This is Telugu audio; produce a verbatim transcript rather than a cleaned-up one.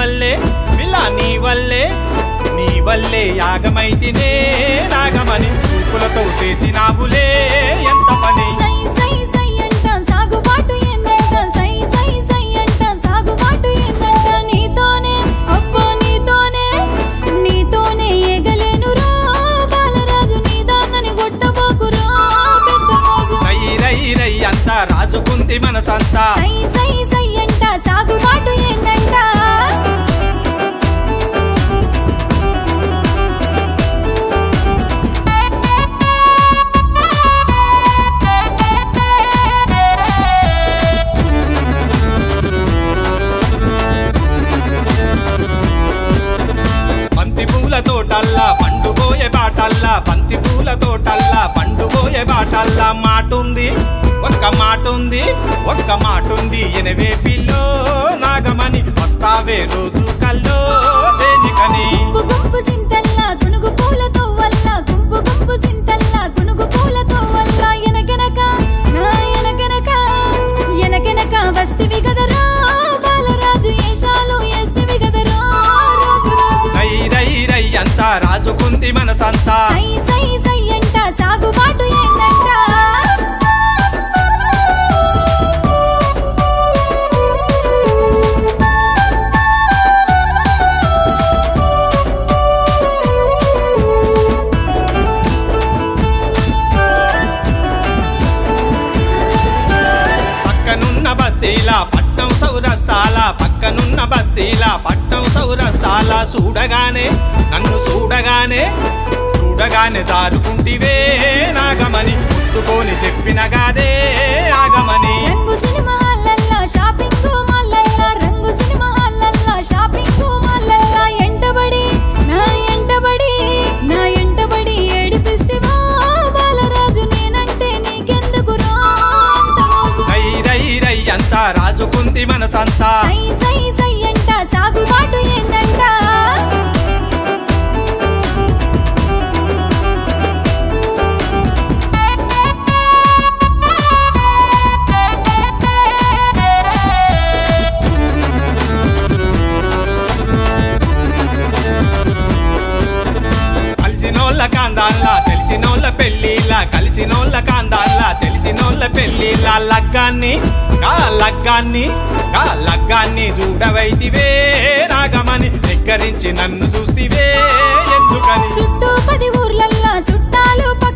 వల్లే పిల్ల నీ వల్లే నీ వల్లే యాగమైతినే నాగమని చూపులతో చేసినావులే ఎంత పని సై సై సై అంట సాగుబాటు ఏందంట సై సై సై అంట సాగుబాటు ఏందంట నీతోనే అబ్బో నీతోనే నీతోనే ఎగలేనురా బాలరాజు నీ దాన్నని కొట్టబోకురా పెద్ద మోజు రై రై రై అంతా రాజుకుంది మనసంతా సై సై సై అంట సాగుబాటు ఏందంట బంతి పూల తోటల్లా పండుబోయే బాటల్లా బంతి పూల తోటల్లా పండుబోయే బాటల్లా మాటుంది ఒక్క మాటుంది ఒక్క మాటుంది ఎనవే పిల్లో నాగమని వస్తావే రోజు కల్లో దేనికని గుంపు గుంపు సింతల్లా గునుగు పూలతో వల్ల గుంపు గుంపు సింతల్లా గునుగు పూలతో వల్ల ఎనకెనక నా ఎనకెనక ఎనకెనక వస్తివి గదరా బాలరాజు ఏషాలు ఏస్తివి గదరా రాజు రాజు రై రై రై అంతా రాజుకుంది మనసంతా సై సై సై అంట సాగుబాటు ఏందంట పక్కనున్న బస్తీల పట్టం సౌరస్తాల పక్కనున్న బస్తీల పట్టం సౌరస్తాల చూడగానే నన్ను చూడగానే చూడగానే దారుకుంటివే నాగమని గుర్తుకొని చెప్పిన గాదే ఆగమని రంగు సినిమా హాల్లల్లా షాపింగ్ మాల్లల్లా రంగు సినిమా హాల్లల్లా షాపింగ్ మాల్లల్లా ఎంటబడి నా ఎంటబడి నా ఎంటబడి ఏడిపిస్తివా బాలరాజు నేనంటే నీకెందుకురా అంత మోజు రై రై రై అంతా రాజుకుంది మనసంతా సై సై సై అంట సాగుబాటు ఏందంట కలిసినోళ్ళ కాందాల్లా తెలిసినోళ్ళ పెళ్ళిలా కలిసినోళ్ళ కాందాల్లా తెలిసినోళ్ళ పెళ్ళిలా లగ్గాన్ని గా లగ్గాన్ని గా లగ్గాన్ని చూడవైతివే నాగమని దగ్గరించి నన్ను చూస్తివే ఎందుకని చుట్టూ పది ఊర్లల్లా చుట్టాలు